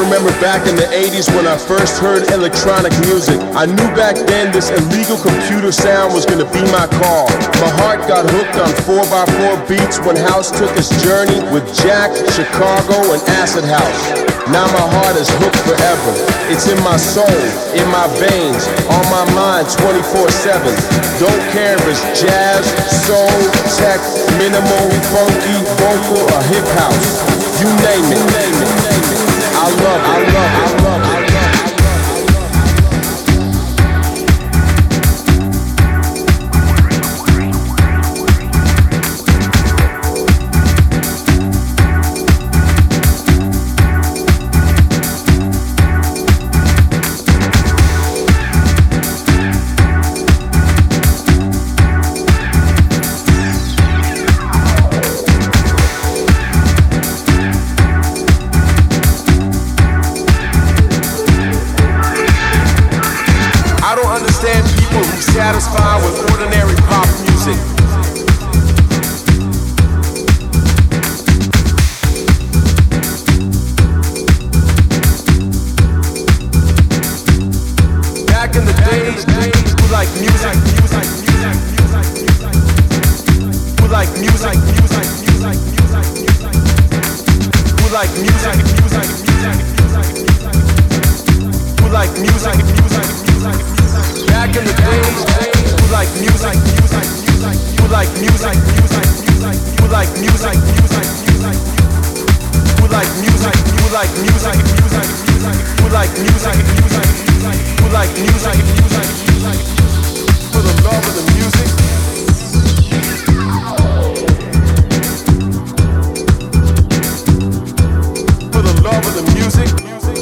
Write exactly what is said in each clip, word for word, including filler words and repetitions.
remember back in the eighties when I first heard electronic music. I knew back then this illegal computer sound was gonna be my call. My heart got hooked on four by four beats when House took its journey with Jack, Chicago, and Acid House. Now my heart is hooked forever. It's in my soul, in my veins, on my mind twenty-four seven. Don't care if it's jazz, soul, tech, minimal, funky, vocal, or hip house. You name it. I love, I love, I love, I love. Satisfied with ordinary pop music. Back in the days, we like music, music, music, music, we like music, music, music, music, we like music, music, music, we like music, music, music. Back in the days, we like music, music, music. We like music, music, music. We like music, music, music. We like music, we like music, music, music. We like music, music, music. We like music, music, music. For the love of the music. For the love of the music.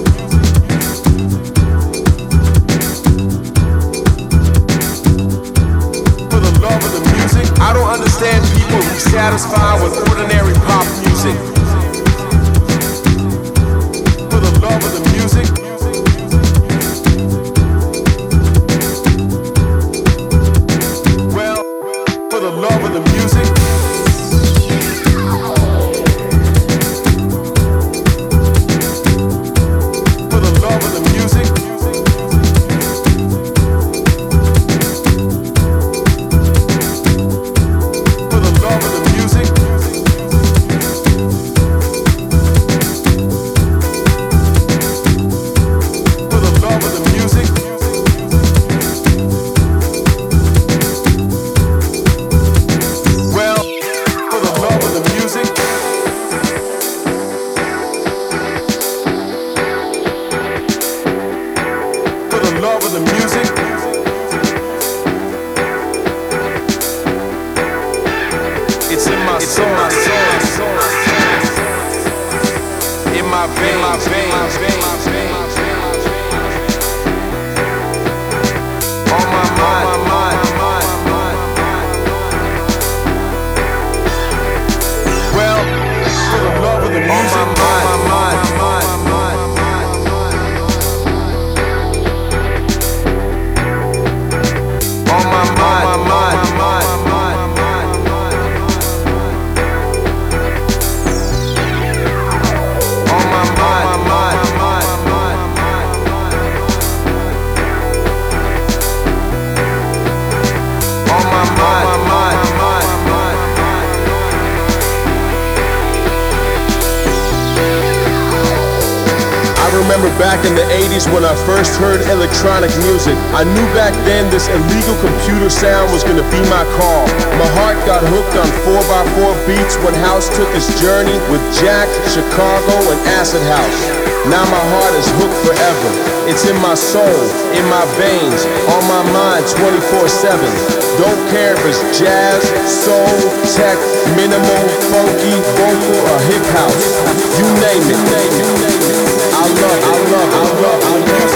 I don't understand people who satisfy with ordinary pop music. For the love of the music. Well, for the love of the music. For the love of the music. Back in the eighties when I first heard electronic music, I knew back then this illegal computer sound was gonna be my call. My heart got hooked on four by four beats when House took its journey with Jack, Chicago, and Acid House. Now my heart is hooked forever. It's in my soul, in my veins, on my mind twenty-four seven. Don't care if it's jazz, soul, tech, minimal, funky, vocal, or hip house. You name it. I love, I love, I love, I love.